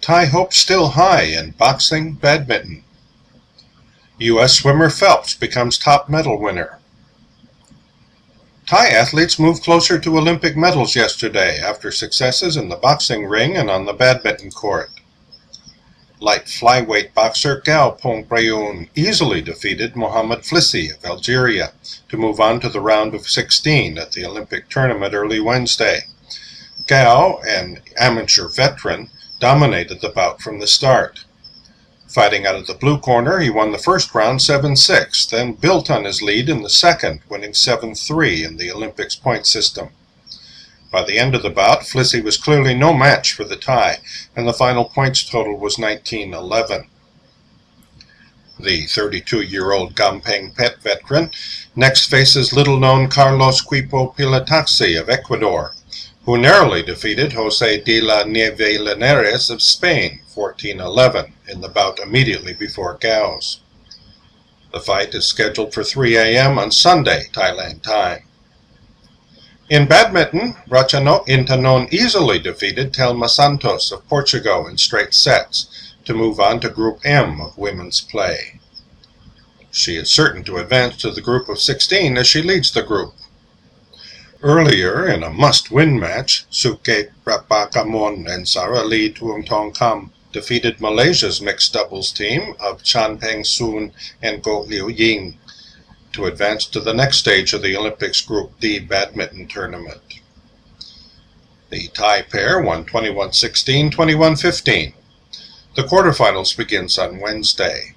Thai hopes still high in boxing, badminton. U.S. swimmer Phelps becomes top medal winner. Thai athletes moved closer to Olympic medals yesterday after successes in the boxing ring and on the badminton court. Light flyweight boxer Gao Pongprayoon easily defeated Mohamed Flissi of Algeria to move on to the round of 16 at the Olympic tournament early Wednesday. Gao, an amateur veteran, dominated the bout from the start. Fighting out of the blue corner, he won the first round 7-6, then built on his lead in the second, winning 7-3 in the Olympics point system. By the end of the bout, Flissi was clearly no match for the Thai, and the final points total was 19-11. The 32-year-old Gampeng Pet veteran next faces little-known Carlos Quipo Pilataxi of Ecuador, who narrowly defeated Jose de la Nieve Linares of Spain 14-11 in the bout immediately before Gao's. The fight is scheduled for 3 a.m. on Sunday, Thailand time. In badminton, Ratchanok Intanon easily defeated Thelma Santos of Portugal in straight sets to move on to Group M of women's play. She is certain to advance to the group of 16 as she leads the group. Earlier, in a must-win match, Suket Prapakamon and Sara Lee Tuong Tong Kam defeated Malaysia's mixed doubles team of Chan Peng Soon and Goh Liu Ying to advance to the next stage of the Olympics Group D badminton tournament. The Thai pair won 21-16, 21-15. The quarterfinals begins on Wednesday.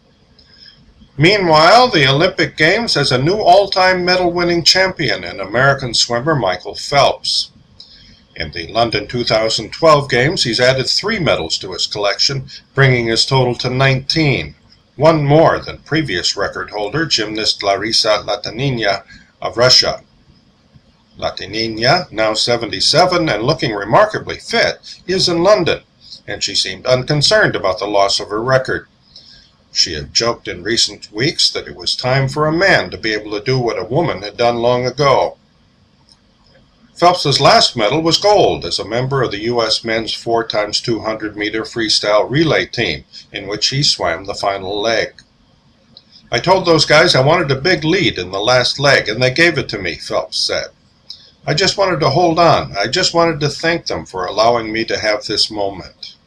Meanwhile, the Olympic Games has a new all-time medal-winning champion in American swimmer Michael Phelps. In the London 2012 Games, he's added 3 medals to his collection, bringing his total to 19, one more than previous record holder gymnast Larisa Latynina of Russia. Latynina, now 77 and looking remarkably fit, is in London, and she seemed unconcerned about the loss of her record. She had joked in recent weeks that it was time for a man to be able to do what a woman had done long ago. Phelps's last medal was gold as a member of the U.S. men's 4x200-meter freestyle relay team, in which he swam the final leg. "I told those guys I wanted a big lead in the last leg, and they gave it to me," Phelps said. "I just wanted to hold on. I just wanted to thank them for allowing me to have this moment."